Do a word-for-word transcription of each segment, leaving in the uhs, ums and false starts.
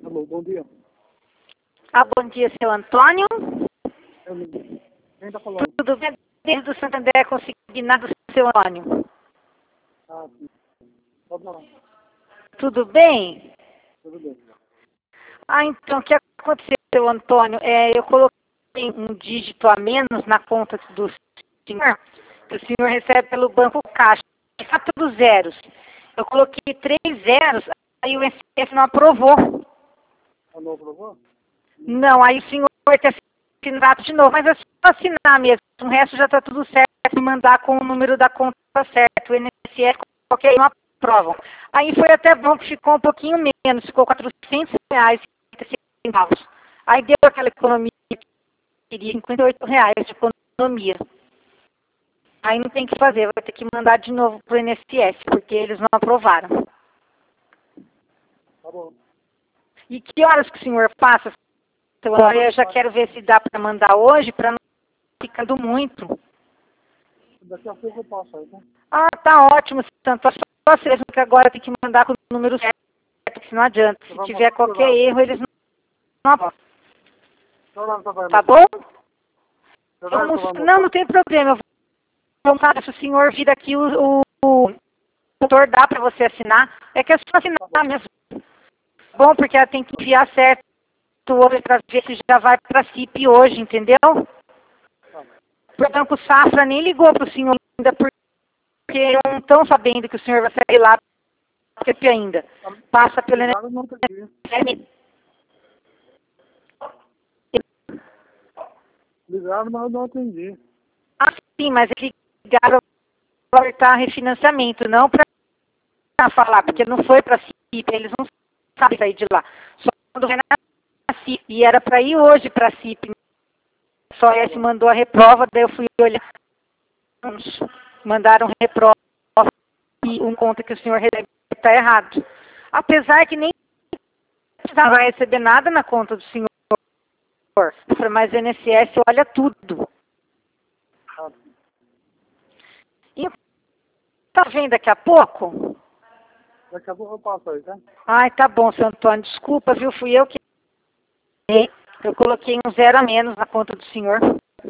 Alô, bom dia. Ah, bom dia, seu Antônio. Eu me- Quem está falando? Tudo bem? Desde o Santander, consignado, seu Antônio. Ah, sim. Pode falar. Tudo bem? Tudo bem. Ah, então, o que aconteceu, seu Antônio? É, eu coloquei um dígito a menos na conta do senhor, que o senhor recebe pelo Banco Caixa. Quatro zeros. Eu coloquei três zeros, aí o I N S S não aprovou. Ah, não aprovou? Não, aí o senhor vai ter assinado de novo, mas é só assinar mesmo. O resto já está tudo certo, me mandar com o número da conta certo. O I N S S, qualquer um aprovam. Aí foi até bom que ficou um pouquinho menos, ficou quatrocentos reais e cinquenta centavos. Aí deu aquela economia que queria, cinquenta e oito reais de economia. Aí não tem o que fazer, vai ter que mandar de novo para o I N S S, porque eles não aprovaram. Tá bom. E que horas que o senhor passa? Seu Antônio? Eu já quero ver se dá para mandar hoje, para não ficar ficando muito. Daqui a pouco eu passo aí, tá? Ah, tá ótimo, tanto só você mesmo que agora tem que mandar com o número certo, porque não adianta. Você Se vai tiver mandar qualquer por lá. erro, eles não não aprovam. Que hora você vai Tá almoçar? bom? Que Eu hora você vai almoço- não, almoçar? não tem problema. Eu vou almoçar. Se o senhor vir aqui, o, o, o doutor dá para você assinar. É que é só assinar Tá bom. mesmo. Bom, porque ela tem que enviar certo hoje para ver se já vai para a C I P hoje, entendeu? Tá. O Banco Safra nem ligou para o senhor ainda, porque não estão sabendo que o senhor vai sair lá para a C I P ainda. Passa pelo I N Ligaram, não entendi. S S. Ligaram, mas eu não atendi. Ah, sim, mas eles ligaram para alertar refinanciamento, não para falar, porque não foi para a C I P, eles não sabem sair de lá. Só quando vai na C I P. E era para ir hoje para a C I P. Só esse mandou a reprova, daí eu fui olhar. Mandaram reprova e um conta que o senhor recebe está errado. Apesar que nem não vai receber nada na conta do senhor. Mas o I N S S olha tudo. Tá. E tá vendo daqui a pouco? Daqui a pouco eu passo aí, tá? Ai, tá bom, seu Antônio. Desculpa, viu? Fui eu que errei. Eu coloquei um zero a menos na conta do senhor.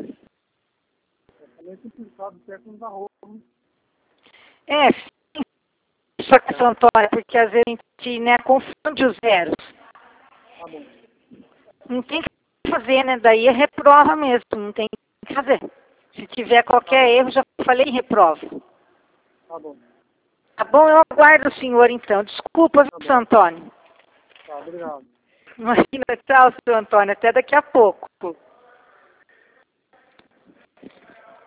É meio complicado, certo, não dá roupa, né? É, sim, só que, seu Antônio, porque às vezes a gente, né, confunde os zeros. Tá bom. Não tem que fazer, né? Daí é reprova mesmo, não tem que fazer. Se tiver qualquer erro, já falei em reprova. Tá bom. Tá bom? Eu aguardo o senhor, então. Desculpa, Tá viu, bom. seu Antônio? Tá, obrigado. Imagina, tchau, seu Antônio. Até daqui a pouco.